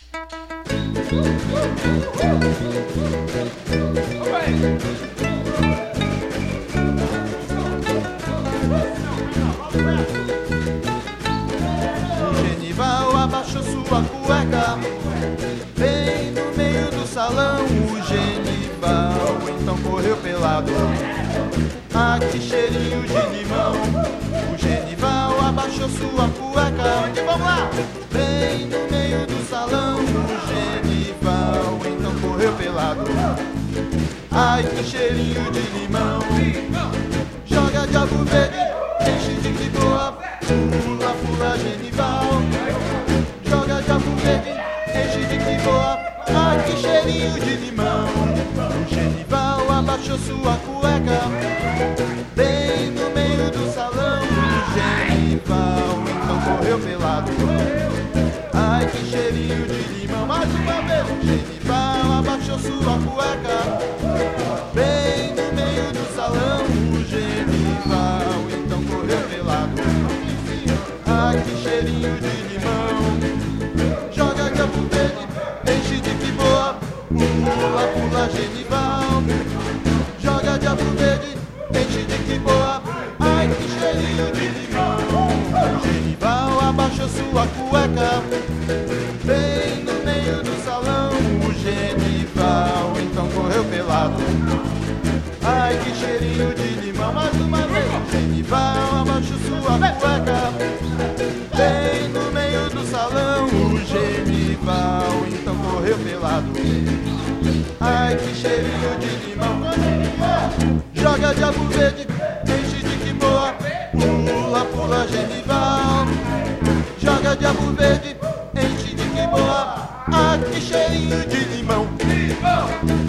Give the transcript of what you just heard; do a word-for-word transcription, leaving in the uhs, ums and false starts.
O Genival abaixou sua cueca bem no meio do salão. O Genival então correu pelado. Ah, que cheirinho de limão. O Genival abaixou sua cueca. Vamos lá! Bem no meio do salão. O Genival então correu pelado. Ai, que cheirinho de limão. Joga diabo verde, enche de que boa. Pula, pula, Genival. Joga diabo verde, enche de que boa. Ai, que cheirinho de limão. O Genival abaixou sua cueca bem no meio do salão. O Genival então correu pelado. Ai, que cheirinho de limão. Mais uma vez. O Genival abaixou sua cueca bem no meio do salão. O Genival então correu pelado. Ai, que cheirinho de limão. Joga campo verde, enche de que boa. Pula, pula, Genival. Joga diabo verde, enche de que boa. Ai, que cheirinho de limão. O Genival abaixou sua cueca bem no meio do salão. O Genival então correu pelado. Ai, que cheirinho de limão. Mais uma vez. O Genival abaixou sua cueca bem no meio do salão. O Genival então correu pelado. Ai, que cheirinho de limão. Joga diabo verde, enche de que boa. Pula, pula, Genival. Joga diabo verde, enche de que boa. Ai, que cheirinho de limão.